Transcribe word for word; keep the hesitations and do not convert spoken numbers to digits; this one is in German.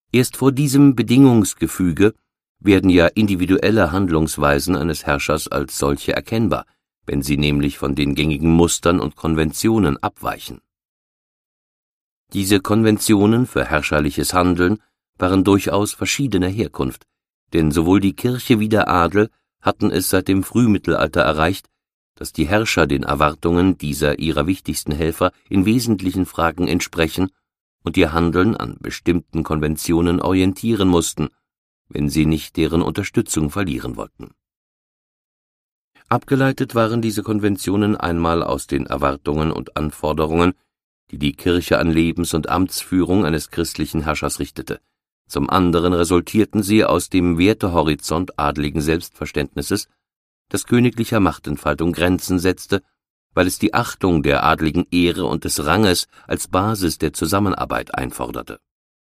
Erst vor diesem Bedingungsgefüge werden ja individuelle Handlungsweisen eines Herrschers als solche erkennbar, wenn sie nämlich von den gängigen Mustern und Konventionen abweichen. Diese Konventionen für herrscherliches Handeln waren durchaus verschiedener Herkunft, denn sowohl die Kirche wie der Adel hatten es seit dem Frühmittelalter erreicht, dass die Herrscher den Erwartungen dieser ihrer wichtigsten Helfer in wesentlichen Fragen entsprechen und ihr Handeln an bestimmten Konventionen orientieren mussten, wenn sie nicht deren Unterstützung verlieren wollten. Abgeleitet waren diese Konventionen einmal aus den Erwartungen und Anforderungen, die die Kirche an Lebens- und Amtsführung eines christlichen Herrschers richtete. Zum anderen resultierten sie aus dem Wertehorizont adligen Selbstverständnisses, das königlicher Machtentfaltung Grenzen setzte, weil es die Achtung der adligen Ehre und des Ranges als Basis der Zusammenarbeit einforderte.